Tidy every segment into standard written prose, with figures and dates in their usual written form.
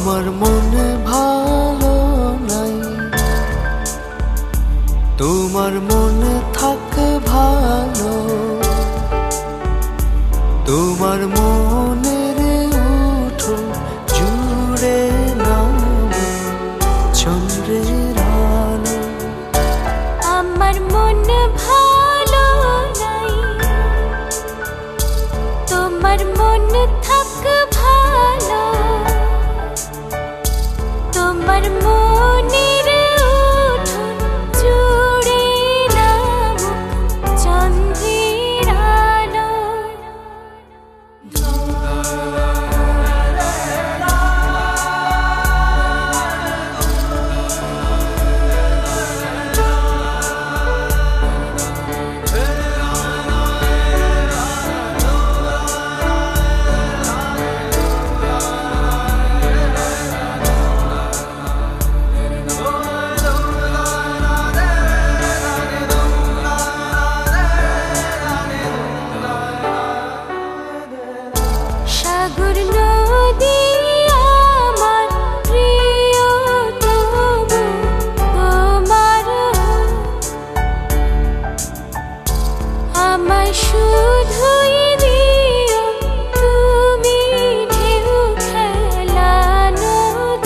আমার মনে ভালো নাই, তোমার মনে থাকে ভালো। তোমার মনের উঠো জুড়ে নাম চন্দ্রের আলো। আমার মন ভালো নাই, তোমার মন থাক ভালো। তোমার মনের উঠোন জুড়ে নামুক চন্দ্রের আলো। সাগর নদী আমার প্রিয়, তবু তোমার আমায় শুধুই দিও তুমি ঢেউ খেলানো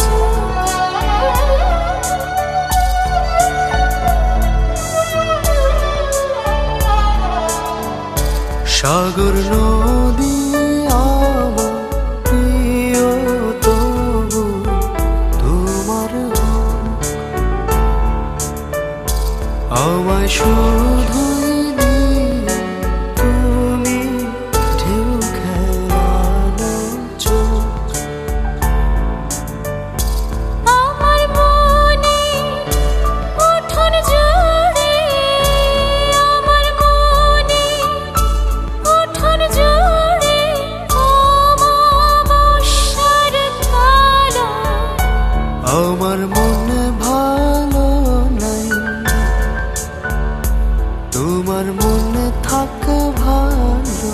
সাগর নদী আমার প্রিয়, তবু তোমার আমায় শুধুই দিও তুমি ঢেউ খেলানো চোখ। আমার মনে উঠোন জুড়ে, আমার মনে উঠোন জুড়ে অমাবস্যার কালো। আমার মনে ভালো নাই, তোমার মনে থাকে ভালো।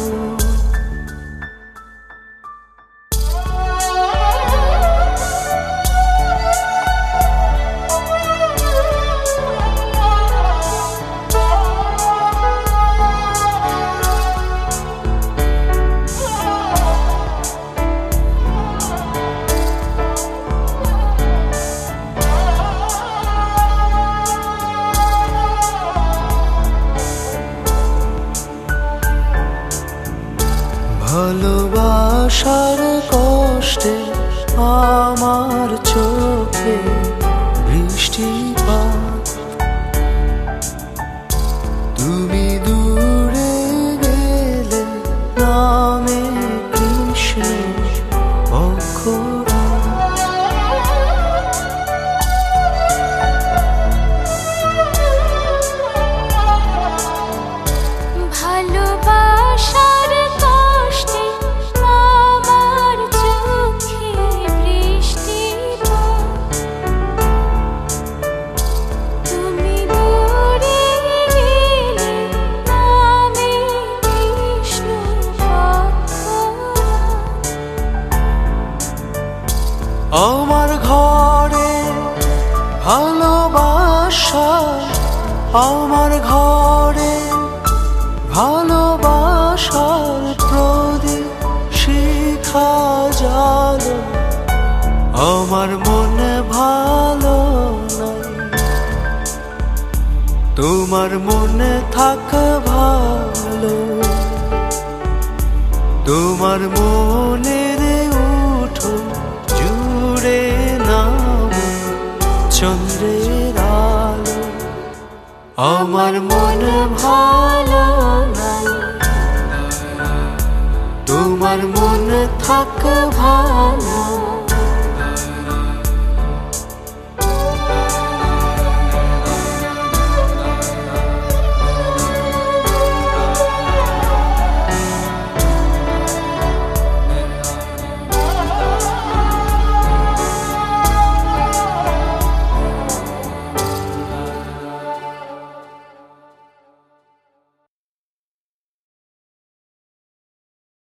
ভালোবাসার কষ্টে আমার চোখে বৃষ্টিপাত। তুমি দূরে গেলে নামে কৃষ্ণ পক্ষরাত। ভালোবাসার কষ্টে আমার চোখে বৃষ্টিপাত। তুমি দূরে গেলে নামে কৃষ্ণ পক্ষরাত। আমার ঘরে ভালোবাসা, আমার ঘরে ভালোবাসার প্রদীপ শিখা জালো। আমার মনে ভালো নাই, তোমার মনে থাকে ভালো। তোমার মনের উঠো জুড়ে নাম চন্দ্রের আলো। আমার মনে ভালো নাই, তোমার মনে থাকে ভালো।